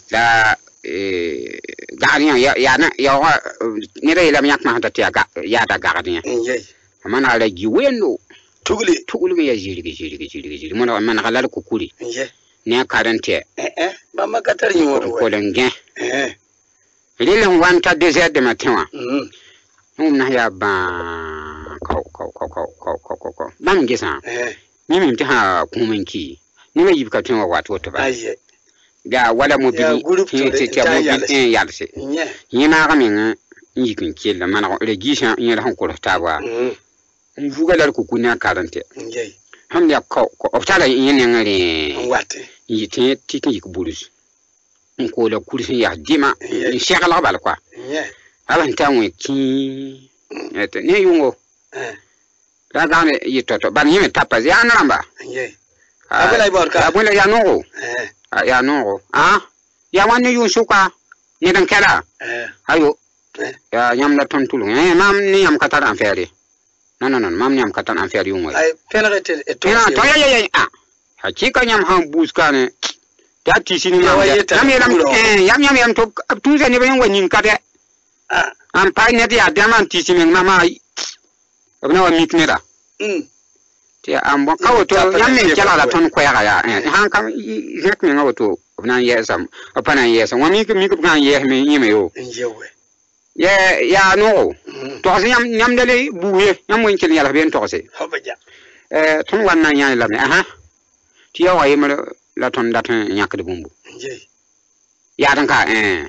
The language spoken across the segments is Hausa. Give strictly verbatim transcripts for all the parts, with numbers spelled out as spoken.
la eh gardien ya ya na ya wa ni dai lam yak ma ta ya ga ya da gardien nje mana la gi wendo tugli tugli ya jiri jiri jiri jiri mana mana halal ku kuri nje ne karante eh eh ba makatar yin wado ko lengen eh lilen wanta désert de matin wa mm mum na ya ba ko ko ko ko ko ko ko bam gisa eh ni min ta kumanki ni mai yibka tun wa wato to ba aye ga wala mobili ti ti ti mobili en yalse nye yina ga min yikin kella mana le gisha in la ko ta ba mm fuga la ko kuna karante nje ham ya ko ko optala yin ne ngare wate yite ti ki ku bulus ko la kursi ya dima in shekala bal kwa nye aban tanwe ki ete ne yungo eh la ga ne yitoto ban yime tapa ya namba nje abela iborka abula ya no eh ya no ah ya wanne yun suka ne dan kala eh ayo eh ya nyam la ton tulu eh mam ni yam katar en fere non non non mam ni yam katar en fere yungo ay penalty e to ina to ya ya ah hakika nyam han buskane ta tisini Ya mam waye ya ta yam yam buro. eh yam yam yam to tuze ne ben wanin kade ah am pa ne ya daman tisini mama abna wa mitnera mm ti am bo kawo to yam me kala la ton ko ya ya eh han kam yek me ngawo to abna yesam apana yesam wa mi mi ko kan yeh me yime yo nje we ye ya no mm to yam yam dele buye yam won ken yala ben to se hobaja eh ton wanna nyaa la me aha ti ya wa yima la ton datan nyak de bumbu nje ya dan ka eh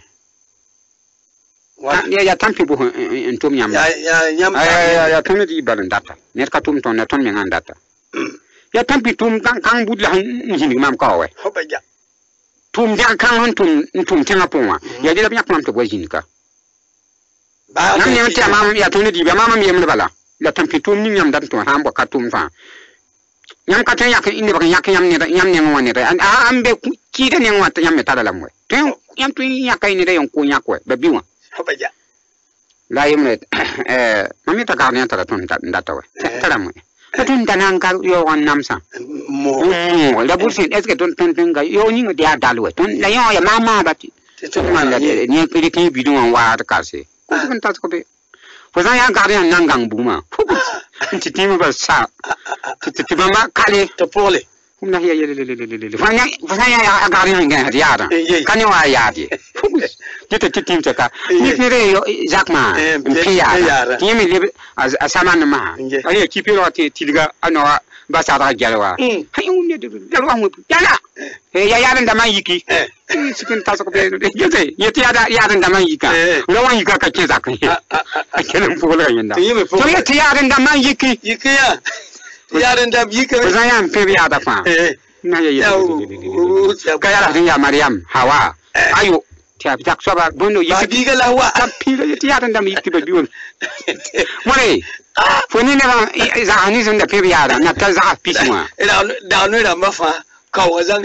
wa ya ya tampi bu en tum nyam ya ya nyam ya ya ya ton di balan data net ka tum ton na ton me ngan data ya tampi tum kan kan budla hin mam ka we hobaja tum ja kan han tum tum tenga poma ya de la nyak mam to bo jinka ba nam nyam te mam ya ton di ba mam mi yem bala la tampi tum ni nyam dan to han bo ka tum fa nyam ka tan yak indi ba yak nyam ne nyam ne ngone da an ambe ki de ne ngwa nyam me tada la mwe ten yam tu yak ni de yon ko nyak we ba biwa hobaja la yemre eh mami ta ka ne ta ton data we tara mwe tun danan ka yo wan namsa mo mo la bursin est ce que ton ton ton ga yo ni ngodi adal we ton la yo ya mama ba ti to man la ni ke ki bi don wa ta ka se ko kan ta ko be ko san ya ga ran nan gang bu ma ti ti ma ba sa ti ti ma ma kale to pole kum na ya ya le le le le le fa nya fa ya ya ga ran ga ya da kan wa ya di ti ti ti ta ka ni ni re yo jakma pi ya ti mi le asaman ma ay ki pi ro ti ti ga ano ba sa da galwa hay un ne de galwa mu yala e ya ya da man yiki sikin ta ko be de yete yete ya da ya da man yika ro wan yika ka ke zakan a kenan fola yanda to yete ya da man yiki yiki ya yaran da yiki ko san yan fe ya da fa na ya ya ka ya da ya maryam hawa ayo ti ab jak soba bono ba biga la wa ta pi yete ya da man yiki ba biwon more foni ne ba za hani sun da fe ya da na ta za pisma ina da no da mafa ka wazan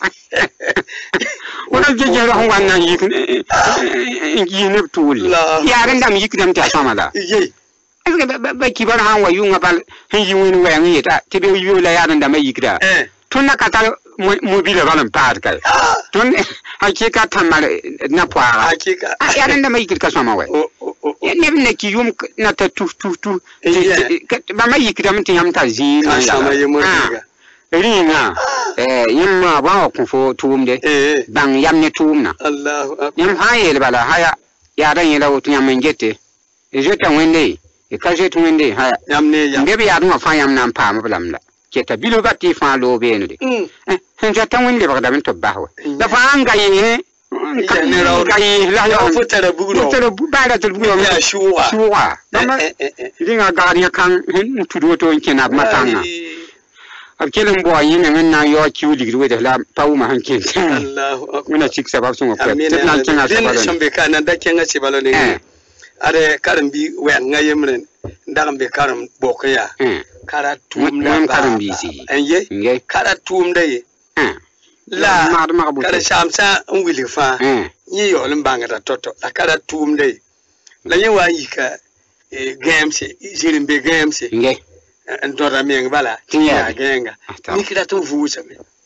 wala jeje ro wanna yik yi ne tuli yaran da mi yik dam ta sama da ye eske ba ki bar han wa yunga bal hin yi wani wa ngi ta te be yu la yaran da mai yik da tun na kata mobile balan par kai tun hakika tamar na kwa hakika yaran da mai yik ka sama wa ne ne ki yum na ta tu tu tu ba mai yik da mun yam ta zi na ya ringa eh yimma ba ku fo tumde bang yamne tumna Allahu akbar yim haye bala haya ya dan yela wutu yam ngete e jeta wende e ka jetu wende haya yamne yam ngebe ya dum fa yam nan pa ma blamla keta bilo ga ti fa lo be no de eh hen jeta wende ba da min to bahwa da fa anga yi kan ne rawo kai la ya futara bugro futara bugara to bugro ya shuwa shuwa dama ringa gariya kan hin tudo to kina matanga akelen bo yin nan na yo ki wudi gwe da la pawu ma hankin Allahu akbar muna cik sabab sun ko tibna kina sabab sun be kana da kenga ci balo ne are karam bi wen ngayemren ndagam be karam bokaya kara tum na karam bi si enye kara tum dai la kara shamsa ngwili fa yi yo limbanga toto la kara tum dai la yewa yika games jirimbe games nge ndora menga bala tiya genga nikira to vusa me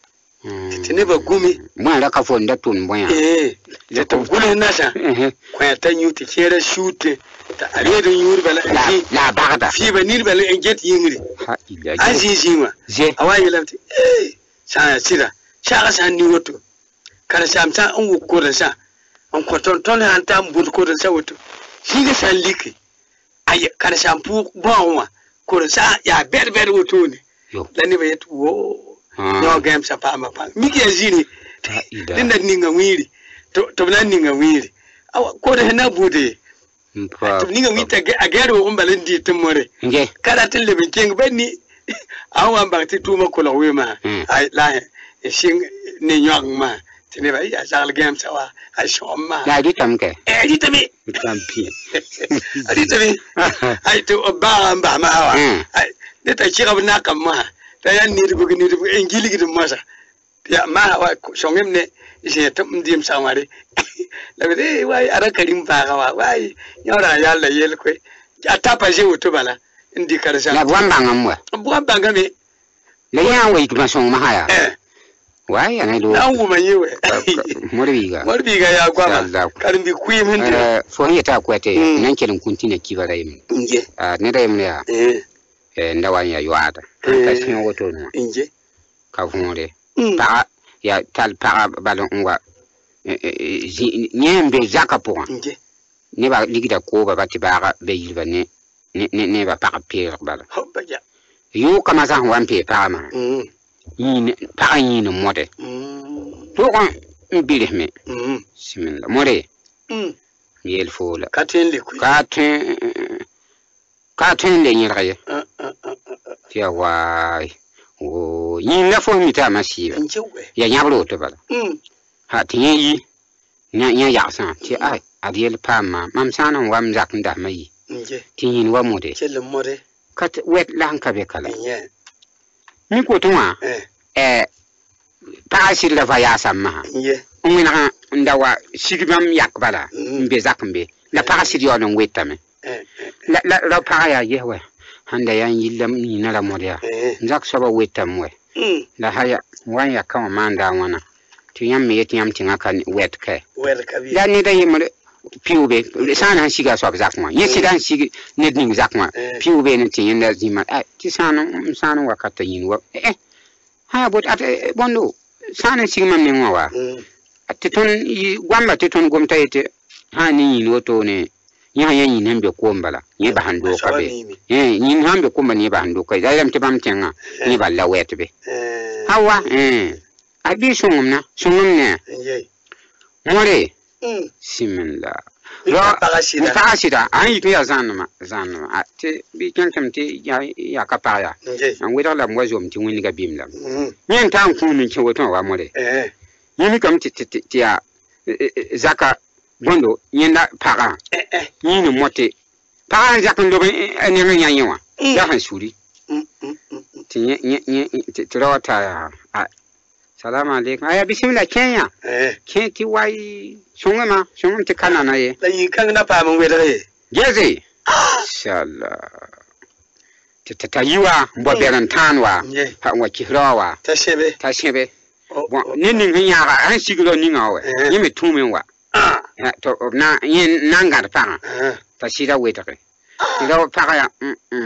tene ba gumi mo la ka fo nda tun boya eh ya to gule na sa ko ya tan yuti kera shute ta are da yuri bala la bagada fi ba nir bala en get yingri ha ila aji jima je awayi lamti eh sa sira sa sa ni woto kala sam sa an ko da sa an ko ton ton an ta mbur ko da sa woto shi ga san liki ay kala sam pu bonwa ko da sa ya ber ber woto ne la ni ba yetu wo no game sa pa ma pa miki azini dinda ninga mwili to to na ninga mwili ko da na bude to ninga mita agero umbale ndi tumore nge kada tille bin king bani awan ba ti tuma ko lawe ma ai la shin ne nyang ma tine ba ya sal game sa wa ai shoma la di tamke eh di tami tampi di tami ai to ba ba ma wa ai ne ta kira na kam ma ta yan ni rubu ni rubu en gili gidan masa ya ma wa shongem ne je ta ndim samare la be wai ara karim ba ga wa wai yora ya la yel ko ata pa je wuto bala indi karsa la bwamba ngamwa bwamba ngame le ya wai kuma song ma haya eh wai ana do na ngu manyewe morbiga morbiga ya gwa karim bi kuyi min eh fo ni ta kwete nan kelin kuntina kibara yim nge ah ne da yim ya eh eh ndawan ya yuata ka sin woto no nge ka fumore ta ya tal para balon ngwa nyembe zaka pour nge ne ba ligida ko ba bati ba be yilba ne ne ne ba para pire bala hobba ja yo kama sa wan pe pa ma mm ni pa ni no mode mm to kon mbile me mm similla more mm yel fola katen le ku katen katen le nyira ye ah ah ah ya wai o ni na fo mi ta masiba njewe ya nyabro to bala mm ha tiye yi nya nya ya san ti ai adiel pama mam sanan wam zak nda mai nje tin wa mode chele more kat wet lan ka be kala nye ni ko tuma eh eh pa sir la fa ya samma nye umina ndawa sigibam yak bala mbe zak mbe la pa sir yo non wetame eh la la la pa ya yewe handa yan yillam ni na la mode ya zak soba wetam we mm la haya wan ya kama manda wana tiyam me yetiyam tinga kan wet ka wel kabi la ni da yimre piube sana siga so zakma yesi dan sigi nedning zakma piube ne tin da zima eh ti sana sana wakata yinwa eh ha bot at bondo sana sigma ne ngwa at ton gwamba te ton gomta yete ha ni yinwo to ne nya nya yin hambe ko mbala ni ba hando ka be eh yin hambe ko mbani ba hando ka da ram te bam tenga ni ba la wet be hawa eh abi sungumna sungumne more similla ro parasida an yi ya zanma zanma ate bi kantam te ya ya kapaya an weda la mwazo mti wini ga bimla nyen tan kunu ke woton wa more eh yini kam ti ti ya zaka bondo nyenda para eh yini mote para zaka ndo ne nya nyawa ya han suri ti nye nye ti rawata ya Salamu alaikum. Aya bismillah Kenya. Eh. Kenti wai sungama, sungam te kana na ye. La yin kan na pa mun wedare. Geze. Inshallah. Te te tayiwa mbo beran tanwa. Ha wa kihrawa. Ta shebe. Ta shebe. Bon, ni ni nyara an siglo ni ngawe. Ni me tumen wa. Ah. To na yin nangar pa. Ah. Ta sira wedare. Ila pa ya.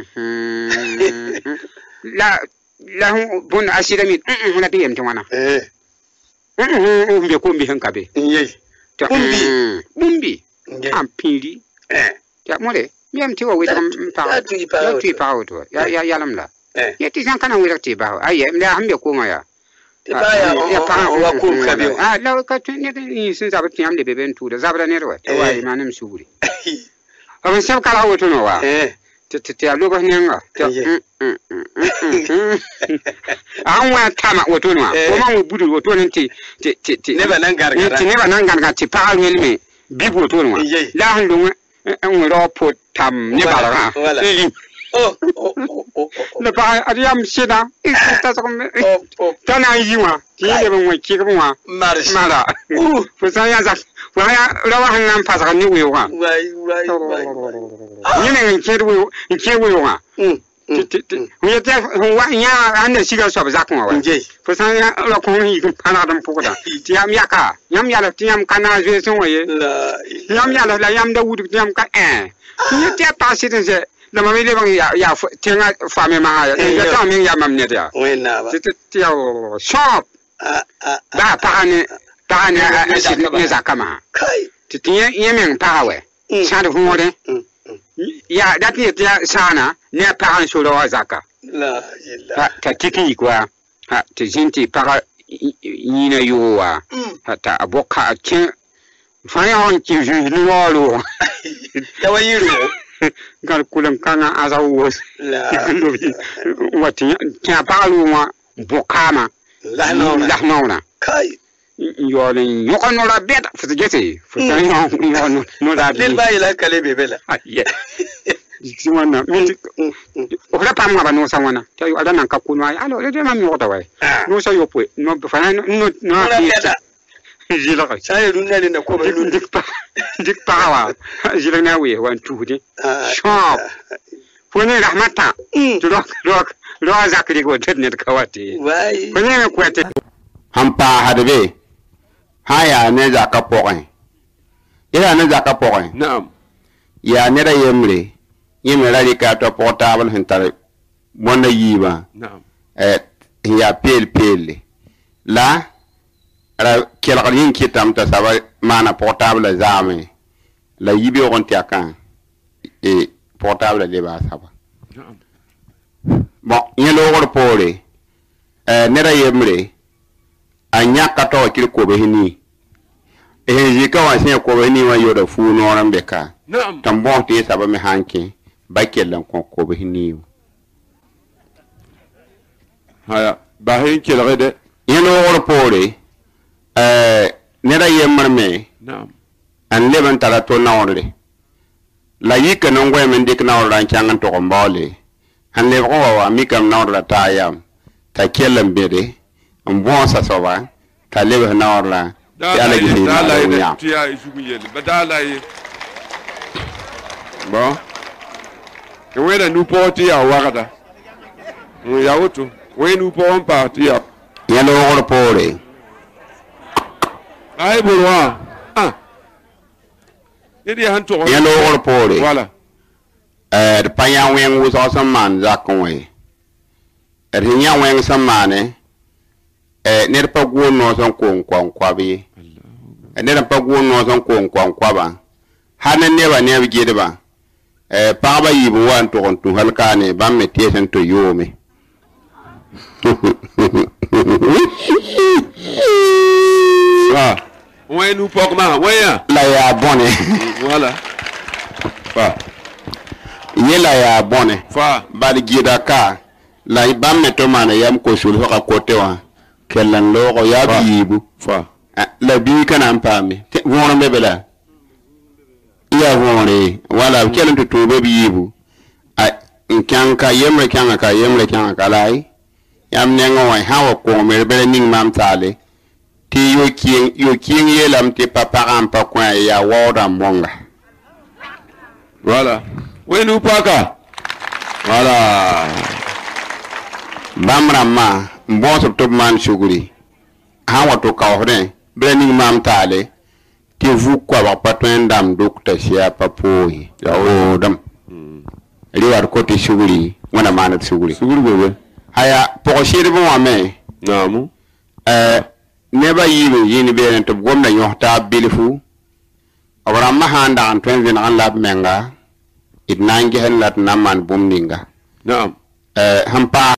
Mhm. La la bon asira mi na pm twana eh mhm mbe ko mbi hankabe yey bumbi bumbi ampiri eh ya mole mi am tiwa wita pa ya ti pa auto ya ya yalamla eh ya ti san kana wita ti ba aye mbe hambe ko ngaya ti ba ya ya pa wa ko kabe ah la ka ne ni sin zabat ti amle beben tu da zabra ne ro to wai manam suguri aban sab kala auto no wa eh ti ti ya logo nenga anwa tama woto no o ma wo budu woto no ti ti ti ne ba nan gargara ti ne ba nan gargara ti pa ngel me bi woto no la han do en ro po tam ne ba la oh oh oh le pa ariam sida ista so me tana yiwa ti le ban wa ki wa mara uh fo sa ya za wa ya rawa han nan pa sa ni wi wa wai wai wai ni ne ke wi ke wi wa ya ta wa ya an da shiga so ba za kuma wa fa san ya la ko yi kun kana dan fukuda ti yam ya ka yam ya la ti yam kana je sun waye yam ya la yam da wudu ti yam ka eh ya ta ta shi tin se da ma me le bang ya ya ti nga fa me ma ya ya ta min ya mam ne ya we na ba ti ti ya shop ba pa ne pa ne ne za kama kai ti ti ya min pa we sa da hu de ya dat ni ya sana ne pa an so lo zaka la ila ta tiki kwa ha ti jinti pa ni na yo wa ta aboka kin fa ya on ki ju ni lo lo ta wa yiro gar kulam kana azawo la wati ta pa lu wa bokama la no la no kai yo ni yo kan no la beta fu jete fu sa yo no no la le ba ila kale bebela ye si wana mi o la pam ngaba no sa wana ta yo ada nan ka kunwa alo le de ma mi wota wai no sa yo pwe no fa na no no jila ka sa yo dunna le na ko ba lu dik pa dik pa wa jila na we wan tu de shop fu ne rahmata to lo lo lo zakri go tet ne ka wati wai fu ne ko tet hampa hadbe haya ne za ka pokon ila ne za ka pokon na'am ya ne da yemre yemre ra ka to portable hintar mona yiba na'am eh ya pel pel la ra kelgar yin kitam ta saba mana portable zame la yibe on tiakan e portable le ba saba na'am bon yelo wor pore eh ne da yemre anya kato kiri ko behini eh ji ka wa sen ko behini wa yoda fu no ran beka na'am tambon te saba me hanke bakelan ko ko behini haya ba hin kelare de yelo wor pore eh ne da yemmer me na'am an leban tara to nawre la yika no ngwe men dik nawre ran changan to ko mbale han le ko wa mi kam nawre ta yam ta kelan bede bon sa soba ta lebe na orla ya la gi da la yi ti ya isu yele ba da la yi bon ke we da nu poti ya wakata mu ya wutu we nu po on parti ya ya lo wor pore ai burwa ah idi han to ya lo wor pore wala eh de panya wen wo so so man za kon we er nya wen so mane eh ne pa gwo no son ko nkwan kwabe ne pa gwo no son ko nkwan kwaba hanan ne ba ne bi gede ba eh pa ba yibu wan to on tu halkane ba me tiesen to yome ah we nu pok ma we ya la ya bone wala fa ye la ya bone fa ba di gida ka la ba me to mana yam ko sul ka kote wa kellan logo ya bibu fa la bi kana ampami wona mebela ya wona wala kellan to to be bibu a nkanka yemre kanka ka yemre kanka kalai yam nengo wa hawa ko me bele ning mam tale ti yo kien yo kien yelam ti papa ampa kwa ya woda monga wala we nu paka wala bamra ma mbonso to man shuguri hawa to ka hore brening mam tale ti vu kwa ba patwen dam dokta sia papoi ya o dam riwar ko ti shuguri wana manat shuguri suguri gobe haya po shiri bo ame namu eh neba yibe yini be to gomna nyohta bilfu awra ma handa an twenze na lab menga it nangi hen lat naman bumninga naam eh hampa